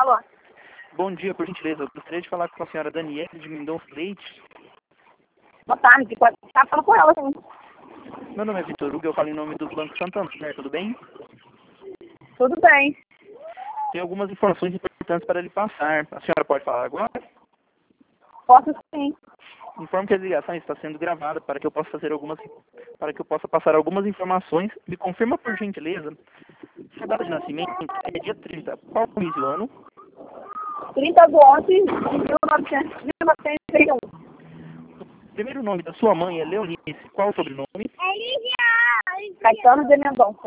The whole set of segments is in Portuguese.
Alô? Bom dia, por gentileza. Eu gostaria de falar com a senhora Daniele de Mendonça Leite. Boa tarde, pode estar falando com ela, sim. Meu nome é Vitor Hugo, eu falo em nome do Banco Santander, tudo bem? Tudo bem. Tenho algumas informações importantes para lhe passar. A senhora pode falar agora? Posso sim. Informo que a ligação está sendo gravada para que eu possa passar algumas informações. Me confirma, por gentileza, sua data de nascimento é dia 30. Qual o mês do ano? 30 de 11 de 1931. O primeiro nome da sua mãe é Leonice. Qual o sobrenome? Caetano de Mendonça.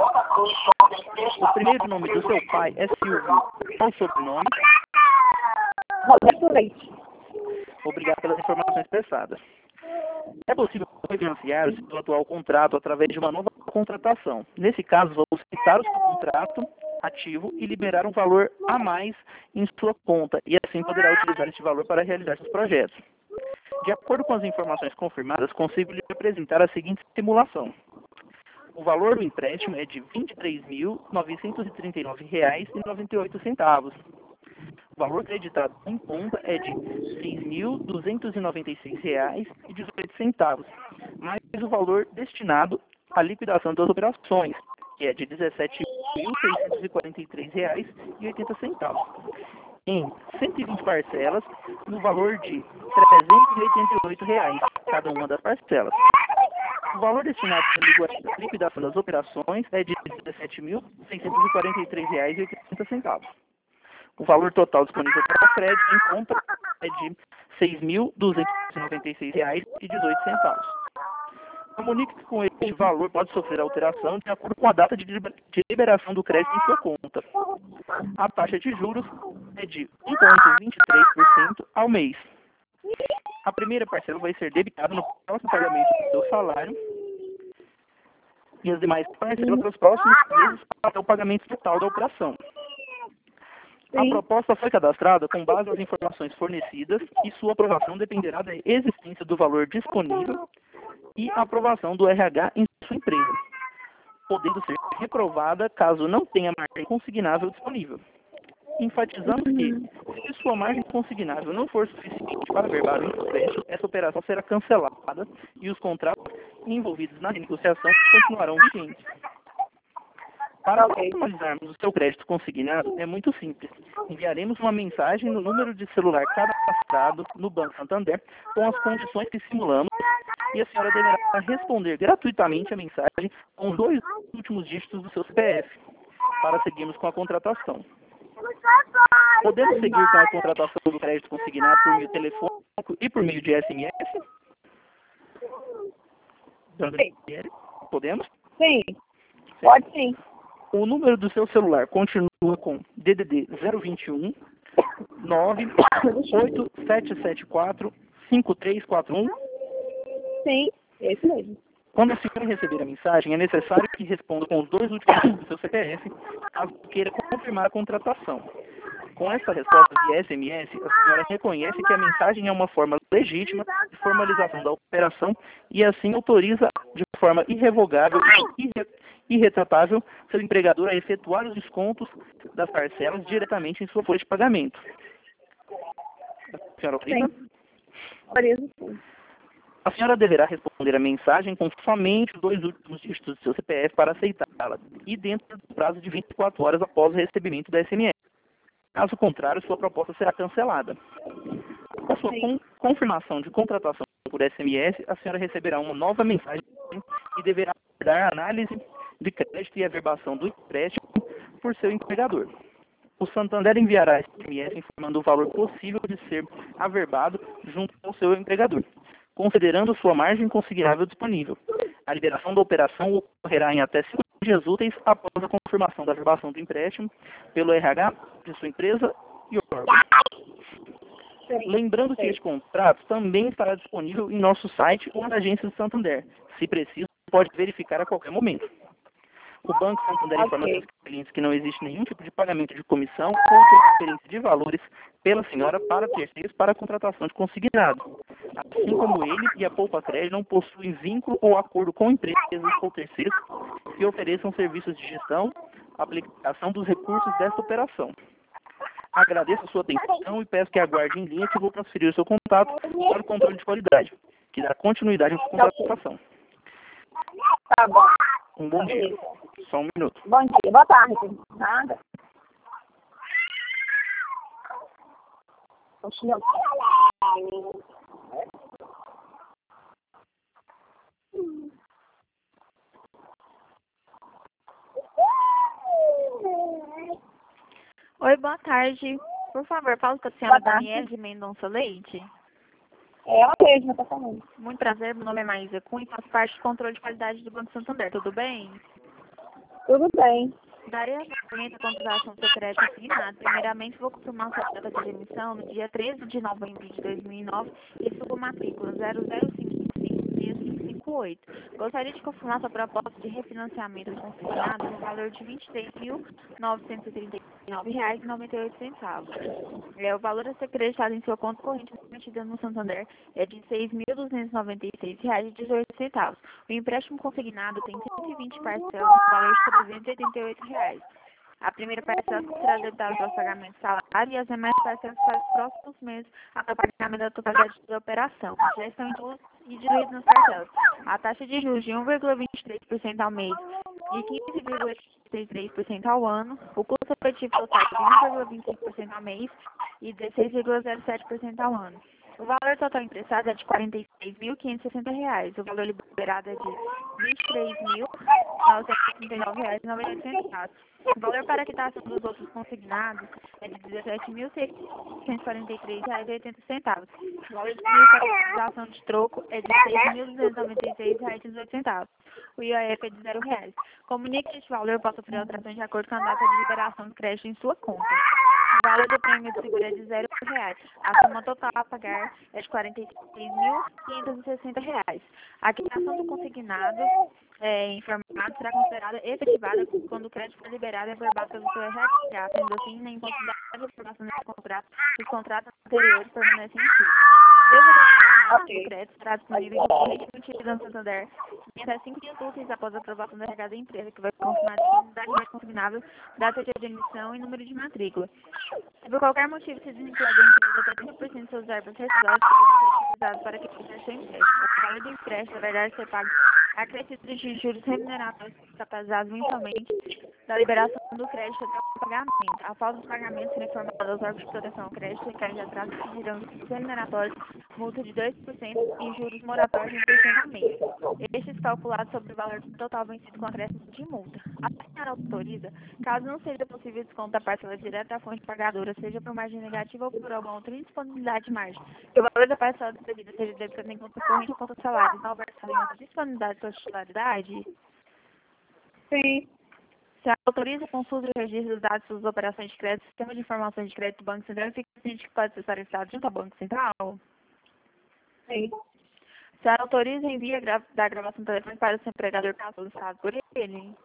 O primeiro nome do seu pai é Silvio. Qual o sobrenome? Roberto Leite. Obrigado pelas informações prestadas. É possível refinanciar o seu atual contrato através de uma nova contratação. Nesse caso, vamos quitar o seu contrato ativo e liberar um valor a mais em sua conta, e assim poderá utilizar este valor para realizar seus projetos. De acordo com as informações confirmadas, consigo lhe apresentar a seguinte simulação. O valor do empréstimo é de R$ 23.939,98. O valor creditado em conta é de R$ 6.296,18, mais o valor destinado à liquidação das operações, que é de R$ 17.643,80, em 120 parcelas, no valor de R$ 388, cada uma das parcelas. O valor destinado à liquidação das operações é de R$ 17.643,80. O valor total disponível para crédito em conta é de R$ 6.296,18. Comunique que com este valor pode sofrer alteração de acordo com a data de liberação do crédito em sua conta. A taxa de juros é de 1,23% ao mês. A primeira parcela vai ser debitada no próximo pagamento do seu salário e as demais parcelas para os próximos meses até o pagamento total da operação. A proposta foi cadastrada com base nas informações fornecidas e sua aprovação dependerá da existência do valor disponível e a aprovação do RH em sua empresa, podendo ser reprovada caso não tenha margem consignável disponível. Enfatizamos que, se sua margem consignável não for suficiente para averbar o empréstimo, essa operação será cancelada e os contratos envolvidos na negociação continuarão vigentes. Para formalizarmos o seu crédito consignado, é muito simples. Enviaremos uma mensagem no número de celular cadastrado no Banco Santander com as condições que simulamos e a senhora deverá responder gratuitamente a mensagem com os 2 últimos dígitos do seu CPF para seguirmos com a contratação. Podemos seguir com a contratação do crédito consignado por meio telefônico e por meio de SMS? Podemos? Sim, pode sim. O número do seu celular continua com DDD 021 98774 5341? Sim, esse mesmo. Quando a senhora receber a mensagem, é necessário que responda com os 2 últimos dígitos do seu CPF, caso queira confirmar a contratação. Com essa resposta via SMS, a senhora reconhece que a mensagem é uma forma legítima de formalização da operação e assim autoriza de forma irrevogável e irretratável seu empregador a efetuar os descontos das parcelas diretamente em sua folha de pagamento. A senhora autoriza? Sim. Autorizo, sim. A senhora deverá responder a mensagem com somente os 2 últimos dígitos do seu CPF para aceitá-la e dentro do prazo de 24 horas após o recebimento da SMS. Caso contrário, sua proposta será cancelada. Com sua confirmação de contratação por SMS, a senhora receberá uma nova mensagem e deverá dar a análise de crédito e averbação do empréstimo por seu empregador. O Santander enviará SMS informando o valor possível de ser averbado junto ao seu empregador, considerando sua margem consignável disponível. A liberação da operação ocorrerá em até 5 dias úteis após a confirmação da averbação do empréstimo pelo RH de sua empresa e órgão. Lembrando que este contrato também estará disponível em nosso site ou na agência do Santander. Se preciso, pode verificar a qualquer momento. O Banco Santander informa seus clientes que não existe nenhum tipo de pagamento de comissão ou transferência de valores pela senhora para terceiros para a contratação de consignado. Assim como ele e a Poupa Crédito não possuem vínculo ou acordo com empresas ou terceiros que ofereçam serviços de gestão, aplicação dos recursos desta operação. Agradeço a sua atenção e peço que aguarde em linha que vou transferir o seu contato para o controle de qualidade, que dá continuidade à sua contratação. Tá bom. Um bom dia. Só um minuto. Bom dia. Boa tarde. Nada. Continua. Oi, boa tarde. Por favor, fala com a senhora Daniela de Mendonça Leite. É ela mesma, tá falando. Muito prazer, meu nome é Maísa Cunha e faço parte do controle de qualidade do Banco Santander. Tudo bem? Tudo bem. Darei a seguimento à contratação do seu crédito assinado. Primeiramente, vou confirmar sua data de emissão no dia 13 de novembro de 2009 e sua matrícula 0055658. Gostaria de confirmar sua proposta de refinanciamento consignado no valor de R$ 23.939,98. O valor a ser creditado em sua conta corrente emitida no Santander é de R$ 6.296,18. O empréstimo consignado tem 120 parcelas no valor de R$ 388. A primeira parcela será debitada para o pagamento de salário e as demais parcelas para os próximos meses até o pagamento da totalidade da operação. Já estão diluídas nas parcelas. A taxa de juros de 1,23% ao mês e 15,33% ao ano. O custo efetivo total de 1,25% ao mês e 16,07% ao ano. O valor total emprestado é de R$ 46.560. O valor liberado é de R$ 23.939,98. O valor para a quitação dos outros consignados é de R$ 17.643,80. O valor disponível para a quitação de troco é de R$ 6.296,18. O IOF é de R$ 0. Comunique que este valor possa sofrer alterações de acordo com a data de liberação do crédito em sua conta. O valor do prêmio de seguro é de R$ 0. A soma total a pagar é de R$ 46.560. A quitação do consignado informado será considerada efetivada quando o crédito for liberado e aprovado pelo seu RH, sendo assim, na impossibilidade de aprovação dos contratos anteriores permanecem em si. O crédito será disponível em corrente emitido no Santander em até 5 dias úteis após a aprovação do RH da empresa, que vai confirmar a disponibilidade consignável, data de admissão e número de matrícula. Se por qualquer motivo se desvincular da empresa, até 30% de seus verbas rescisórios poderão ser utilizados para quitar seu empréstimo. O valor do empréstimo deverá ser pago acrescido de juros remuneratórios capitalizados mensalmente da liberação do crédito até o pagamento. A falta dos pagamentos será informada aos órgãos de proteção ao crédito e caso de atraso exigirão juros remuneratórios, multa de 2% e juros moratórios de 1% ao mês. Estes calculados sobre o valor total vencido com acréscimo de multa. A senhora autoriza, caso não seja possível desconto da parcela direta à fonte pagadora, seja por margem negativa ou por alguma outra indisponibilidade de margem, que o valor da parcela devida seja debitado em conta corrente ou conta salário, não versado em outra disponibilidade de titularidade? Sim. Se autoriza, consulta o registro dos dados de suas operações de crédito, sistema de informações de crédito do Banco Central e fica ciente que pode ser tarifado junto ao Banco Central? Sim. Se autoriza, envia da gravação telefônica para o seu empregador caso solicitado por ele?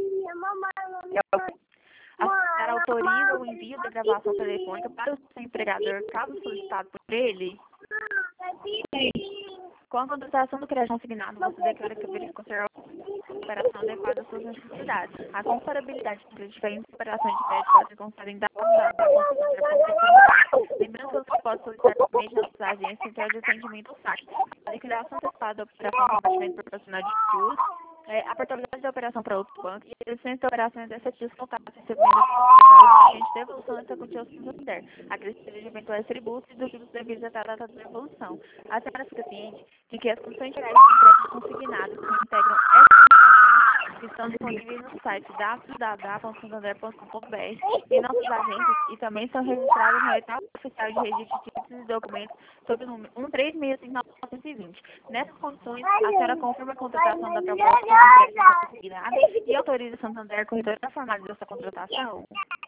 A senhora autoriza o envio da gravação telefônica para o seu empregador caso solicitado por ele? Sim. Com a contratação do crédito consignado, você declara que verificou ser a operação adequada às suas necessidades. A comparabilidade entre diferentes operações de crédito pode ser consultada em www.consignado.com. Lembrando que você pode solicitar por meio de nossas agências central de atendimento ao site. A liquidação antecipada da operação com abatimento proporcional de juros, a portabilidade da operação para outro banco e a licença da operação é 17 dias contados, recebendo a de devolução dessa quantia ao Santander, acrescido de eventuais tributos e dos juros devidos até a data da devolução. A senhora fica ciente de que as condições gerais de crédito consignadas que integram essas informações estão disponíveis no site www.santander.com.br e nossas agências e também são registradas no edital oficial de registro de títulos e documentos sob o número 1365920. Nessas condições, a senhora confirma a contratação da proposta de empréstimo consignado e autoriza Santander Corretora a formalizar essa contratação?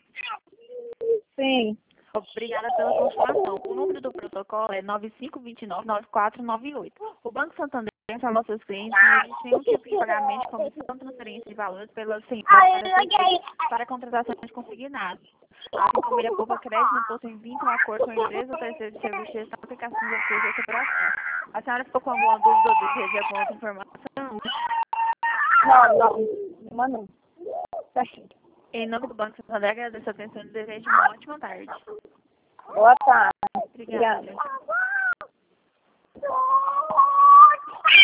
Sim. Obrigada pela confirmação. O número do protocolo é 9529-9498. O Banco Santander informa aos seus clientes que não existe nenhum tipo de pagamento de comissão de transferência de valores pela senhora para contratações consignadas. Assim como ele poupa crédito não possui vínculo a acordo com a empresa ou terceiro de serviço de gestão aplicação de apoio dessa operação. A senhora ficou com alguma dúvida ou deseja alguma outra informação? Não. Não. Tá certo. Em nome do Banco Santander, agradeço a atenção e desejo uma ótima tarde. Boa tarde. Obrigada.